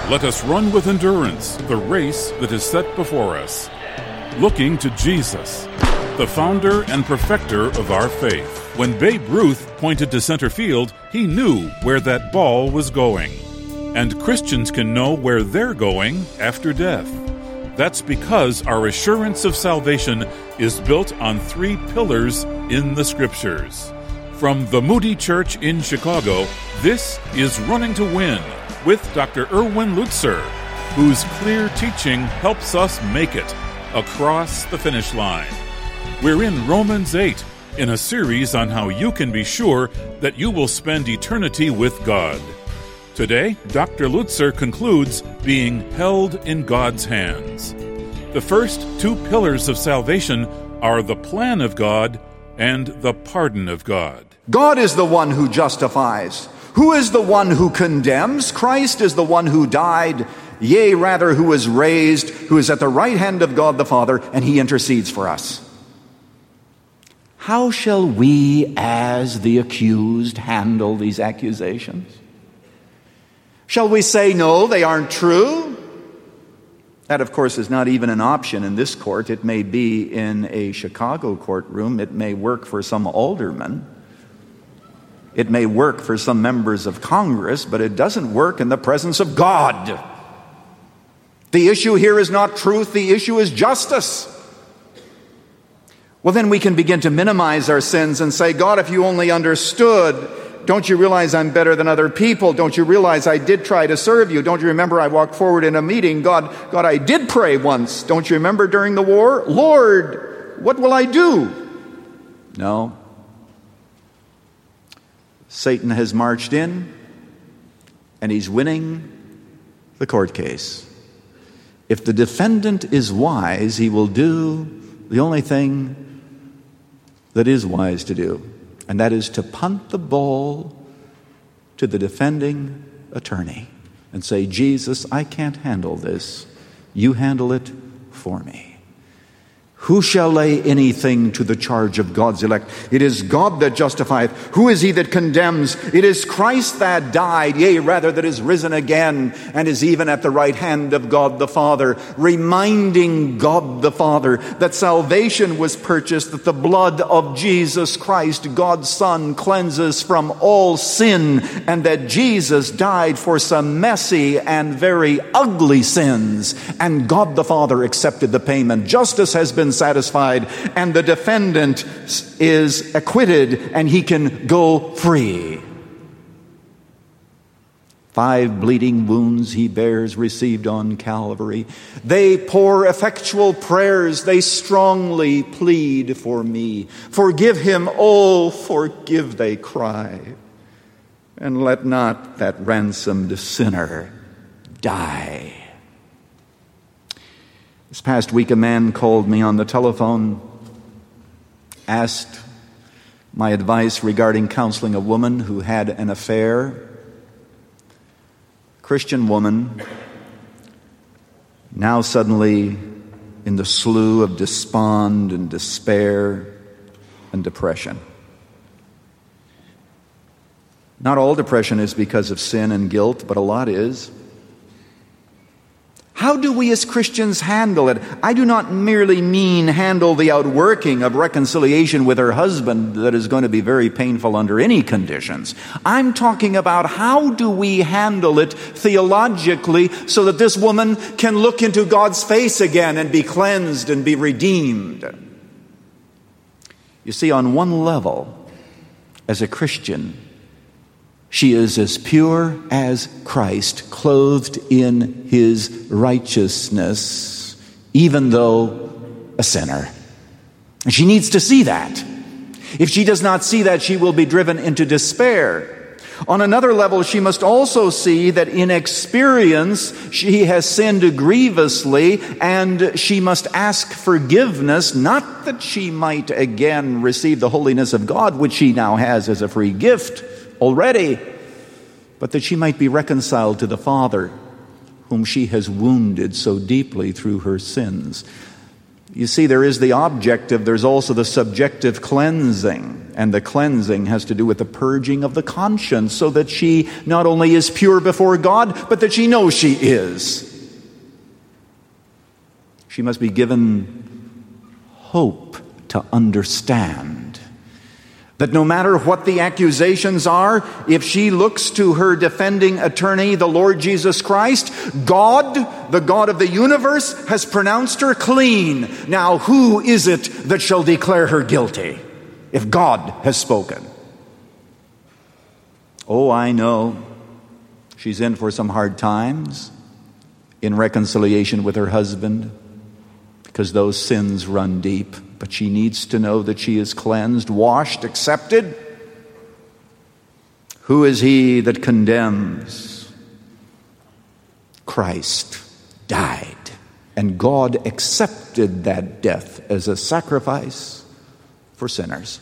Let us run with endurance the race that is set before us, looking to Jesus, the founder and perfecter of our faith. When Babe Ruth pointed to center field, he knew where that ball was going. And Christians can know where they're going after death. That's because our assurance of salvation is built on 3 pillars in the Scriptures. From the Moody Church in Chicago, this is Running to Win with Dr. Erwin Lutzer, whose clear teaching helps us make it across the finish line. We're in Romans 8, in a series on how you can be sure that you will spend eternity with God. Today, Dr. Lutzer concludes being held in God's hands. The first 2 pillars of salvation are the plan of God and the pardon of God. God is the one who justifies. Who is the one who condemns? Christ is the one who died, yea, rather, who is raised, who is at the right hand of God the Father, and he intercedes for us. How shall we, as the accused, handle these accusations? Shall we say, no, they aren't true? That, of course, is not even an option in this court. It may be in a Chicago courtroom. It may work for some aldermen. It may work for some members of Congress, but it doesn't work in the presence of God. The issue here is not truth. The issue is justice. Well, then we can begin to minimize our sins and say, God, if you only understood, don't you realize I'm better than other people? Don't you realize I did try to serve you? Don't you remember I walked forward in a meeting? God, I did pray once. Don't you remember during the war? Lord, what will I do? No. Satan has marched in, and he's winning the court case. If the defendant is wise, he will do the only thing that is wise to do, and that is to punt the ball to the defending attorney and say, Jesus, I can't handle this. You handle it for me. Who shall lay anything to the charge of God's elect? It is God that justifieth. Who is he that condemns? It is Christ that died, yea, rather that is risen again, and is even at the right hand of God the Father, reminding God the Father that salvation was purchased, that the blood of Jesus Christ, God's Son, cleanses from all sin, and that Jesus died for some messy and very ugly sins, and God the Father accepted the payment. Justice has been satisfied, and the defendant is acquitted, and he can go free. 5 bleeding wounds he bears, received on Calvary. They pour effectual prayers, they strongly plead for me. Forgive him, oh, forgive, they cry. And let not that ransomed sinner die. This past week, a man called me on the telephone, asked my advice regarding counseling a woman who had an affair. Christian woman, now suddenly in the slough of despond and despair and depression. Not all depression is because of sin and guilt, but a lot is. How do we as Christians handle it? I do not merely mean handle the outworking of reconciliation with her husband that is going to be very painful under any conditions. I'm talking about how do we handle it theologically so that this woman can look into God's face again and be cleansed and be redeemed. You see, on one level, as a Christian, she is as pure as Christ, clothed in his righteousness, even though a sinner. And she needs to see that. If she does not see that, she will be driven into despair. On another level, she must also see that in experience, she has sinned grievously, and she must ask forgiveness, not that she might again receive the holiness of God, which she now has as a free gift already, but that she might be reconciled to the Father whom she has wounded so deeply through her sins. You see, there is the objective, there's also the subjective cleansing. And the cleansing has to do with the purging of the conscience, so that she not only is pure before God, but that she knows she is. She must be given hope to understand that no matter what the accusations are, if she looks to her defending attorney, the Lord Jesus Christ, God, the God of the universe, has pronounced her clean. Now, who is it that shall declare her guilty if God has spoken? Oh, I know she's in for some hard times in reconciliation with her husband, because those sins run deep. But she needs to know that she is cleansed, washed, accepted. Who is he that condemns? Christ died, and God accepted that death as a sacrifice for sinners.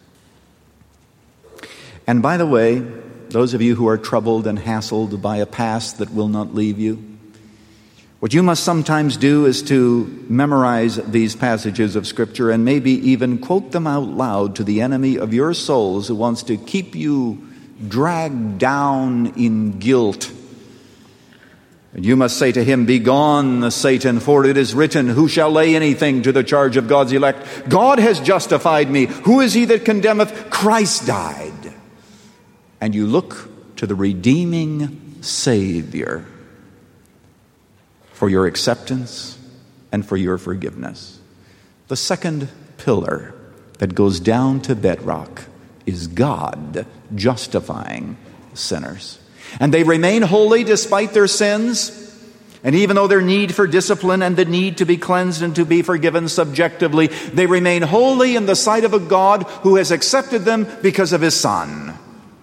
And by the way, those of you who are troubled and hassled by a past that will not leave you, what you must sometimes do is to memorize these passages of Scripture and maybe even quote them out loud to the enemy of your souls who wants to keep you dragged down in guilt. And you must say to him, "Begone, Satan, for it is written, who shall lay anything to the charge of God's elect? God has justified me. Who is he that condemneth? Christ died." And you look to the redeeming Savior for your acceptance and for your forgiveness. The second pillar that goes down to bedrock is God justifying sinners. And they remain holy despite their sins. And even though their need for discipline and the need to be cleansed and to be forgiven subjectively, they remain holy in the sight of a God who has accepted them because of his Son.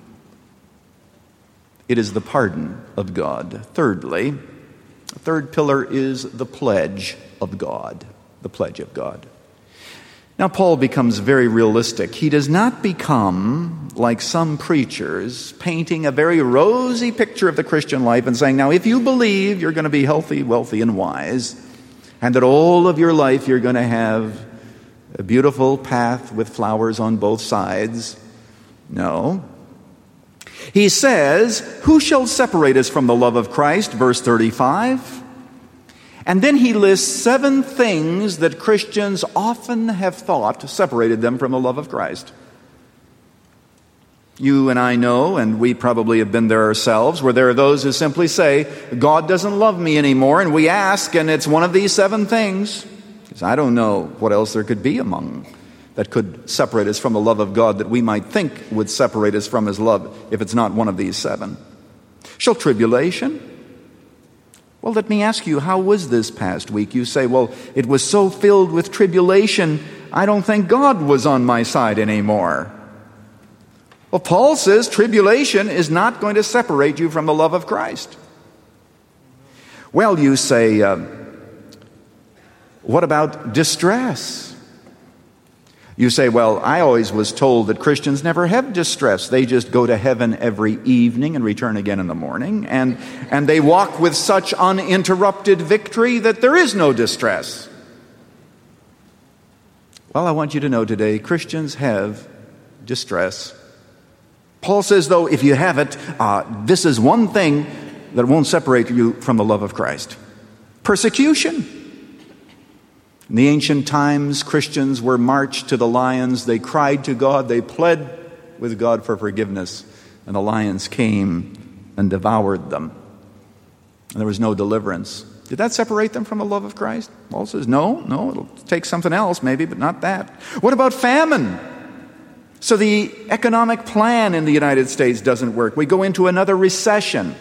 It is the pardon of God. Thirdly, the third pillar is the pledge of God. The pledge of God. Now, Paul becomes very realistic. He does not become, like some preachers, painting a very rosy picture of the Christian life and saying, now, if you believe you're going to be healthy, wealthy, and wise, and that all of your life you're going to have a beautiful path with flowers on both sides. No. He says, who shall separate us from the love of Christ? Verse 35. And then he lists 7 things that Christians often have thought separated them from the love of Christ. You and I know, and we probably have been there ourselves, where there are those who simply say, God doesn't love me anymore, and we ask, and it's one of these 7 things. Because I don't know what else there could be among that could separate us from the love of God that we might think would separate us from his love if it's not one of these 7. Shall tribulation? Well, let me ask you, how was this past week? You say, well, it was so filled with tribulation, I don't think God was on my side anymore. Well, Paul says tribulation is not going to separate you from the love of Christ. Well, you say, what about distress? You say, well, I always was told that Christians never have distress. They just go to heaven every evening and return again in the morning. And they walk with such uninterrupted victory that there is no distress. Well, I want you to know today, Christians have distress. Paul says, though, if you have it, this is one thing that won't separate you from the love of Christ. Persecution. In the ancient times, Christians were marched to the lions. They cried to God. They pled with God for forgiveness. And the lions came and devoured them. And there was no deliverance. Did that separate them from the love of Christ? Paul says, no, it'll take something else maybe, but not that. What about famine? So the economic plan in the United States doesn't work. We go into another recession.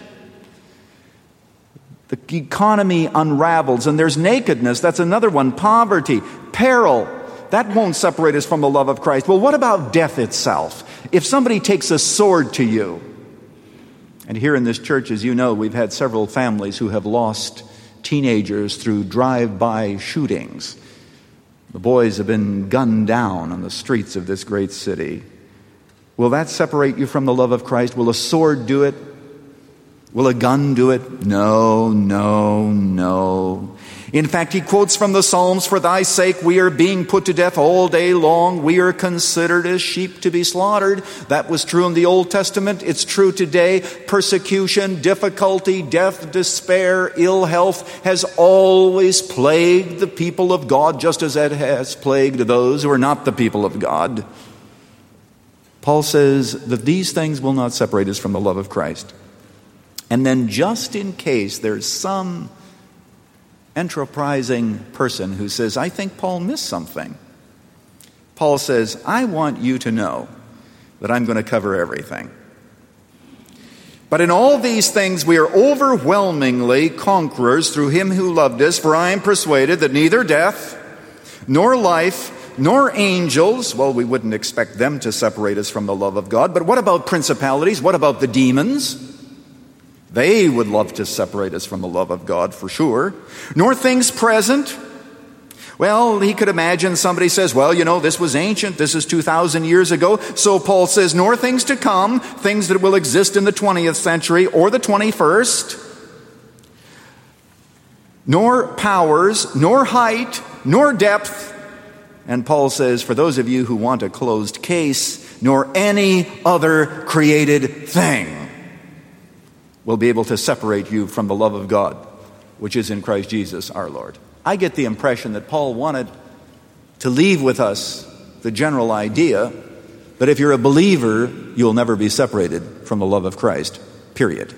The economy unravels, and there's nakedness. That's another one. Poverty, peril. That won't separate us from the love of Christ. Well, what about death itself? If somebody takes a sword to you, and here in this church, as you know, we've had several families who have lost teenagers through drive-by shootings. The boys have been gunned down on the streets of this great city. Will that separate you from the love of Christ? Will a sword do it? Will a gun do it? No. In fact, he quotes from the Psalms, "For thy sake we are being put to death all day long. We are considered as sheep to be slaughtered." That was true in the Old Testament. It's true today. Persecution, difficulty, death, despair, ill health has always plagued the people of God, just as it has plagued those who are not the people of God. Paul says that these things will not separate us from the love of Christ. And then, just in case there's some enterprising person who says, "I think Paul missed something," Paul says, "I want you to know that I'm going to cover everything. But in all these things we are overwhelmingly conquerors through him who loved us, for I am persuaded that neither death, nor life, nor angels," well, we wouldn't expect them to separate us from the love of God, but what about principalities? What about the demons? They would love to separate us from the love of God for sure. "Nor things present." Well, he could imagine somebody says, "Well, this was ancient. This is 2,000 years ago." So Paul says, "Nor things to come," things that will exist in the 20th century or the 21st. "Nor powers, nor height, nor depth." And Paul says, for those of you who want a closed case, "nor any other created thing will be able to separate you from the love of God, which is in Christ Jesus our Lord." I get the impression that Paul wanted to leave with us the general idea that if you're a believer, you'll never be separated from the love of Christ. Period.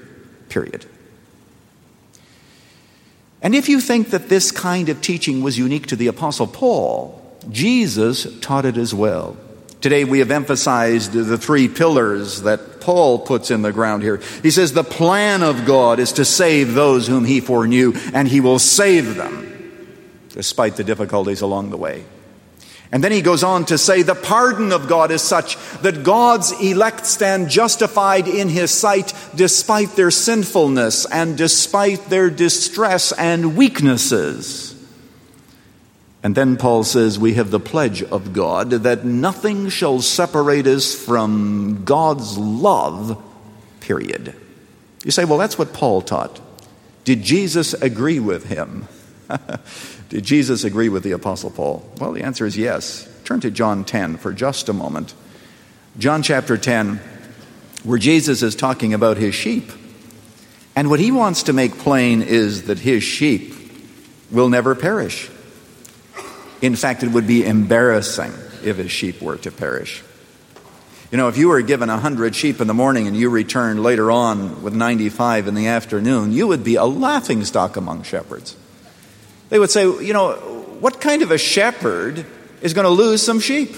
And if you think that this kind of teaching was unique to the Apostle Paul, Jesus taught it as well. Today we have emphasized the three pillars that Paul puts in the ground here. He says the plan of God is to save those whom he foreknew, and he will save them despite the difficulties along the way. And then he goes on to say the pardon of God is such that God's elect stand justified in his sight despite their sinfulness and despite their distress and weaknesses. And then Paul says we have the pledge of God that nothing shall separate us from God's love, period. You say, well, that's what Paul taught. Did Jesus agree with him? Did Jesus agree with the Apostle Paul? Well, the answer is yes. Turn to John 10 for just a moment. John chapter 10, where Jesus is talking about his sheep. And what he wants to make plain is that his sheep will never perish. In fact, it would be embarrassing if his sheep were to perish. If you were given 100 sheep in the morning and you returned later on with 95 in the afternoon, you would be a laughingstock among shepherds. They would say, what kind of a shepherd is going to lose some sheep?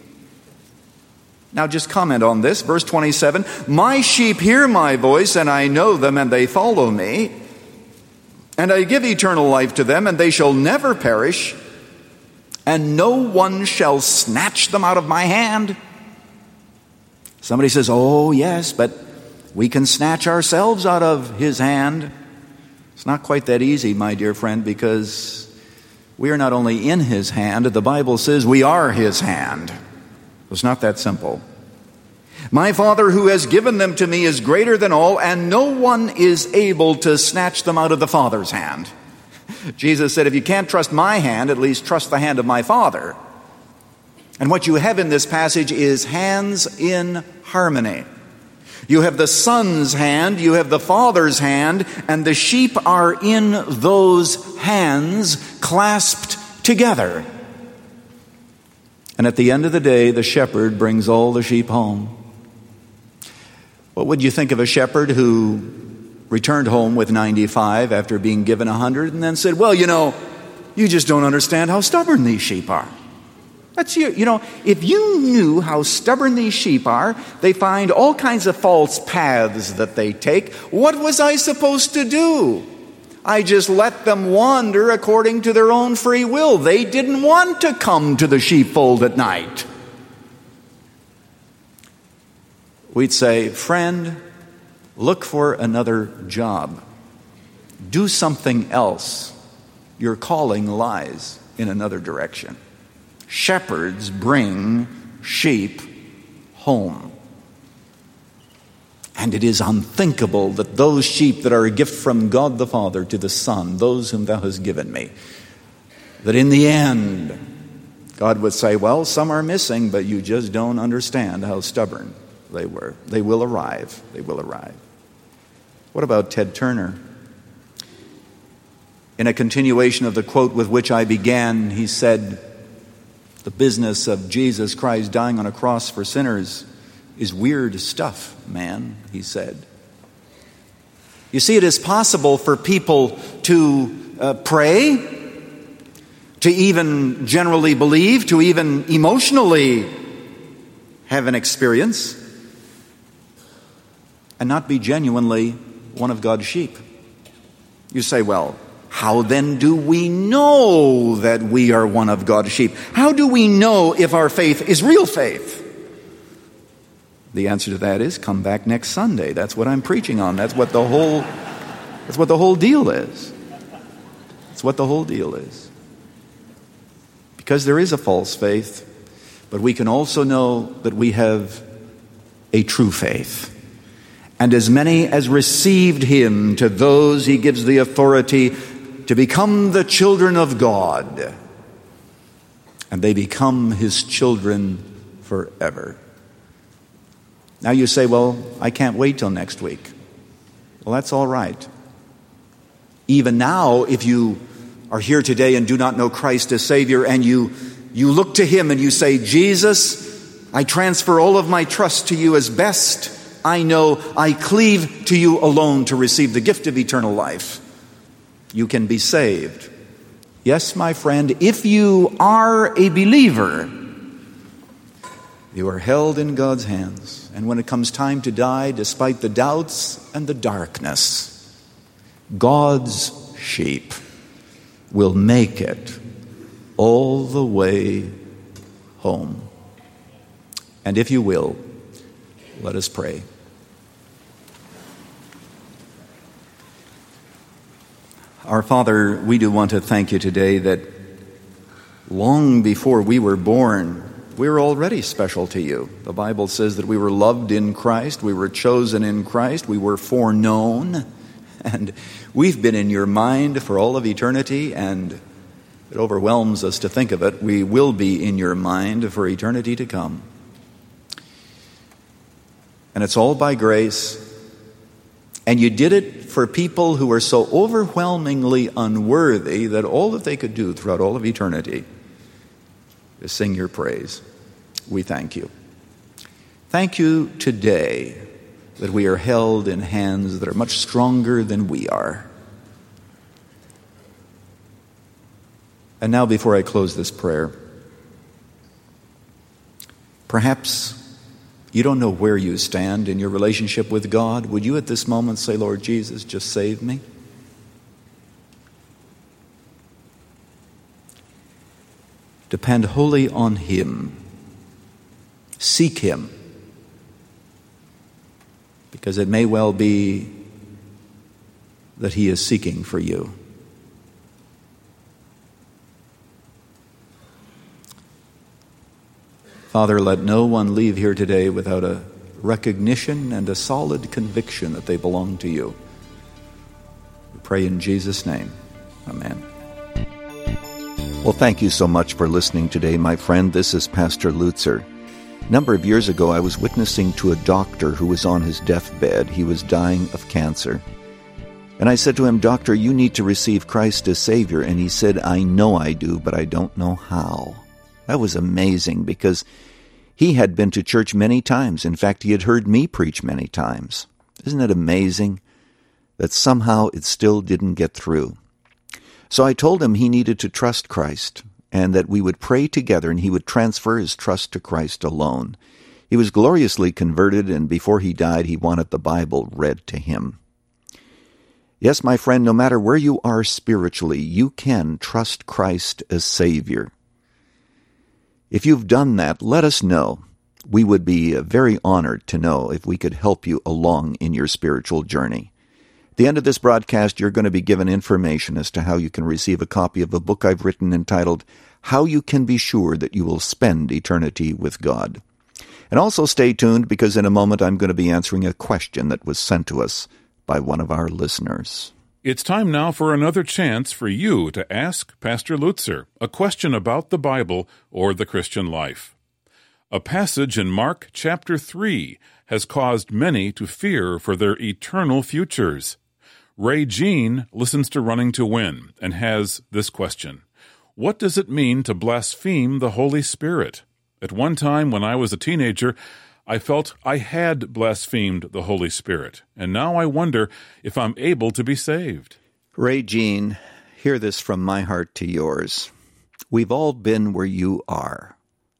Now just comment on this. Verse 27, "My sheep hear my voice, and I know them, and they follow me. And I give eternal life to them, and they shall never perish, and no one shall snatch them out of my hand." Somebody says, "Oh, yes, but we can snatch ourselves out of his hand." It's not quite that easy, my dear friend, because we are not only in his hand, the Bible says we are his hand. It's not that simple. "My Father who has given them to me is greater than all, and no one is able to snatch them out of the Father's hand." Jesus said, if you can't trust my hand, at least trust the hand of my Father. And what you have in this passage is hands in harmony. You have the Son's hand, you have the Father's hand, and the sheep are in those hands clasped together. And at the end of the day, the shepherd brings all the sheep home. What would you think of a shepherd who returned home with 95 after being given 100 and then said, "Well, you just don't understand how stubborn these sheep are." That's if you knew how stubborn these sheep are, they find all kinds of false paths that they take. What was I supposed to do? I just let them wander according to their own free will. They didn't want to come to the sheepfold at night. We'd say, "Friend, look for another job. Do something else. Your calling lies in another direction." Shepherds bring sheep home. And it is unthinkable that those sheep that are a gift from God the Father to the Son, those whom thou hast given me, that in the end, God would say, well, some are missing, but you just don't understand how stubborn they were. They will arrive. They will arrive. What about Ted Turner? In a continuation of the quote with which I began, he said, the business of Jesus Christ dying on a cross for sinners is weird stuff, man, he said. You see, it is possible for people to pray, to even generally believe, to even emotionally have an experience, and not be genuinely one of God's sheep. You say, well, how then do we know that we are one of God's sheep? How do we know if our faith is real faith? The answer to that is come back next Sunday. That's what I'm preaching on. That's what the whole deal is. That's what the whole deal is. Because there is a false faith, but we can also know that we have a true faith. And as many as received him, to those he gives the authority to become the children of God. And they become his children forever. Now you say, well, I can't wait till next week. Well, that's all right. Even now, if you are here today and do not know Christ as Savior, and you look to him and you say, Jesus, I transfer all of my trust to you as best I know. I cleave to you alone to receive the gift of eternal life. You can be saved. Yes, my friend, if you are a believer, you are held in God's hands. And when it comes time to die, despite the doubts and the darkness, God's sheep will make it all the way home. And if you will, let us pray. Our Father, we do want to thank you today that long before we were born, we were already special to you. The Bible says that we were loved in Christ, we were chosen in Christ, we were foreknown, and we've been in your mind for all of eternity, and it overwhelms us to think of it. We will be in your mind for eternity to come. And it's all by grace. And you did it for people who are so overwhelmingly unworthy that all that they could do throughout all of eternity is sing your praise. We thank you. Thank you today that we are held in hands that are much stronger than we are. And now, before I close this prayer, perhaps you don't know where you stand in your relationship with God. Would you at this moment say, Lord Jesus, just save me? Depend wholly on him. Seek him. Because it may well be that he is seeking for you. Father, let no one leave here today without a recognition and a solid conviction that they belong to you. We pray in Jesus' name. Amen. Well, thank you so much for listening today, my friend. This is Pastor Lutzer. A number of years ago, I was witnessing to a doctor who was on his deathbed. He was dying of cancer. And I said to him, Doctor, you need to receive Christ as Savior. And he said, I know I do, but I don't know how. That was amazing because he had been to church many times. In fact, he had heard me preach many times. Isn't it amazing that somehow it still didn't get through? So I told him he needed to trust Christ and that we would pray together and he would transfer his trust to Christ alone. He was gloriously converted, and before he died, he wanted the Bible read to him. Yes, my friend, no matter where you are spiritually, you can trust Christ as Savior. If you've done that, let us know. We would be very honored to know if we could help you along in your spiritual journey. At the end of this broadcast, you're going to be given information as to how you can receive a copy of a book I've written entitled, How You Can Be Sure That You Will Spend Eternity with God. And also stay tuned, because in a moment I'm going to be answering a question that was sent to us by one of our listeners. It's time now for another chance for you to ask Pastor Lutzer a question about the Bible or the Christian life. A passage in Mark chapter 3 has caused many to fear for their eternal futures. Ray Jean listens to Running to Win and has this question: what does it mean to blaspheme the Holy Spirit? At one time when I was a teenager, I felt I had blasphemed the Holy Spirit, and now I wonder if I'm able to be saved. Ray Jean, hear this from my heart to yours. We've all been where you are.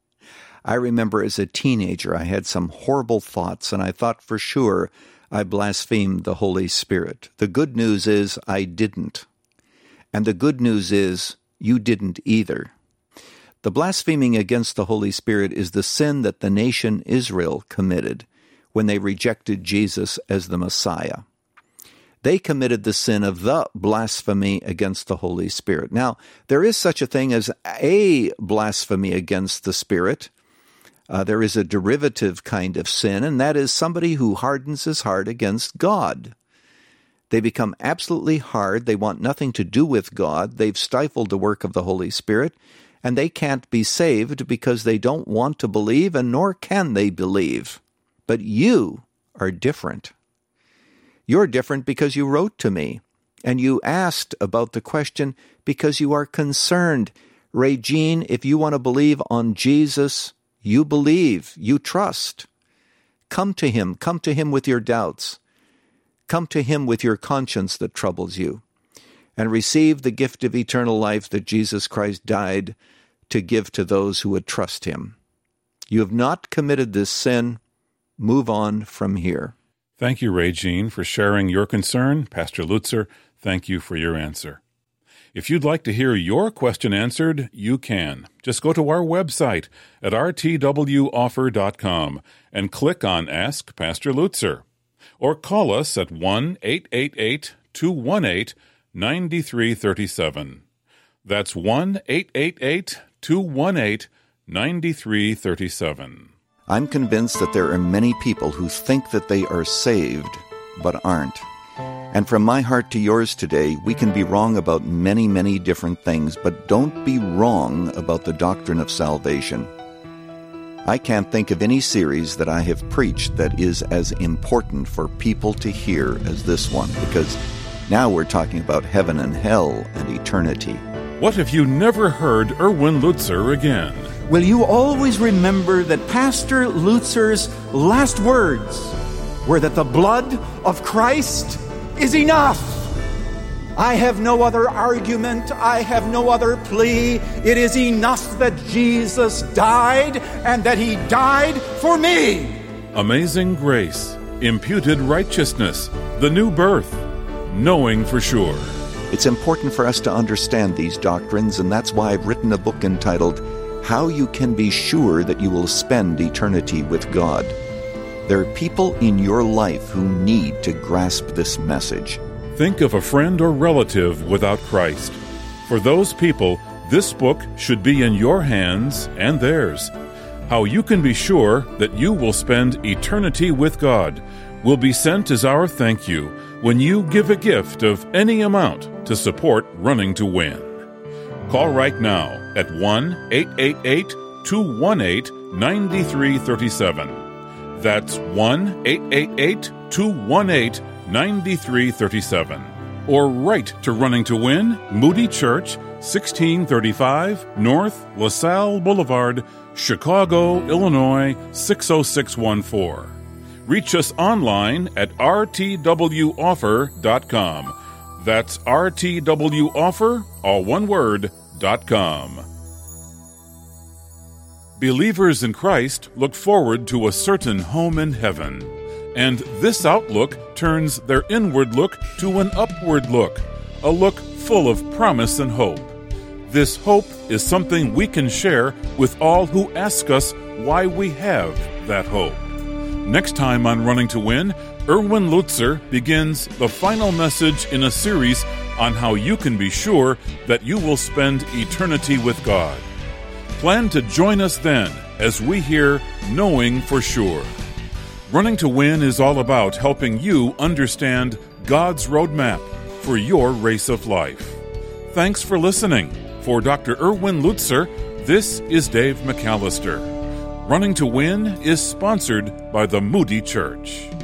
I remember as a teenager I had some horrible thoughts, and I thought for sure I blasphemed the Holy Spirit. The good news is I didn't. And the good news is you didn't either. The blaspheming against the Holy Spirit is the sin that the nation Israel committed when they rejected Jesus as the Messiah. They committed the sin of the blasphemy against the Holy Spirit. Now, there is such a thing as a blasphemy against the Spirit. There is a derivative kind of sin, and that is somebody who hardens his heart against God. They become absolutely hard. They want nothing to do with God. They've stifled the work of the Holy Spirit, and they can't be saved because they don't want to believe, and nor can they believe. But you are different. You're different because you wrote to me, and you asked about the question because you are concerned. Ray Jean, if you want to believe on Jesus, you believe, you trust. Come to him with your doubts. Come to him with your conscience that troubles you, and receive the gift of eternal life that Jesus Christ died to give to those who would trust him. You have not committed this sin. Move on from here. Thank you, Ray Jean, for sharing your concern. Pastor Lutzer, thank you for your answer. If you'd like to hear your question answered, you can. Just go to our website at rtwoffer.com and click on Ask Pastor Lutzer. Or call us at 1-888-218-9337. That's 1-888-218-9337. I'm convinced that there are many people who think that they are saved, but aren't. And from my heart to yours today, we can be wrong about many, many different things, but don't be wrong about the doctrine of salvation. I can't think of any series that I have preached that is as important for people to hear as this one, because now we're talking about heaven and hell and eternity. What if you never heard Erwin Lutzer again? Will you always remember that Pastor Lutzer's last words were that the blood of Christ is enough? I have no other argument. I have no other plea. It is enough that Jesus died and that he died for me. Amazing grace, imputed righteousness, the new birth, knowing for sure. It's important for us to understand these doctrines, and that's why I've written a book entitled How You Can Be Sure That You Will Spend Eternity with God. There are people in your life who need to grasp this message. Think of a friend or relative without Christ. For those people, this book should be in your hands and theirs. How You Can Be Sure That You Will Spend Eternity with God will be sent as our thank you when you give a gift of any amount to support Running to Win. Call right now at 1-888-218-9337. That's 1-888-218-9337. Or write to Running to Win, Moody Church, 1635 North LaSalle Boulevard, Chicago, Illinois, 60614. Reach us online at rtwoffer.com. That's rtwoffer, all one word, .com. Believers in Christ look forward to a certain home in heaven, and this outlook turns their inward look to an upward look, a look full of promise and hope. This hope is something we can share with all who ask us why we have that hope. Next time on Running to Win, Erwin Lutzer begins the final message in a series on how you can be sure that you will spend eternity with God. Plan to join us then as we hear Knowing for Sure. Running to Win is all about helping you understand God's roadmap for your race of life. Thanks for listening. For Dr. Erwin Lutzer, this is Dave McAllister. Running to Win is sponsored by the Moody Church.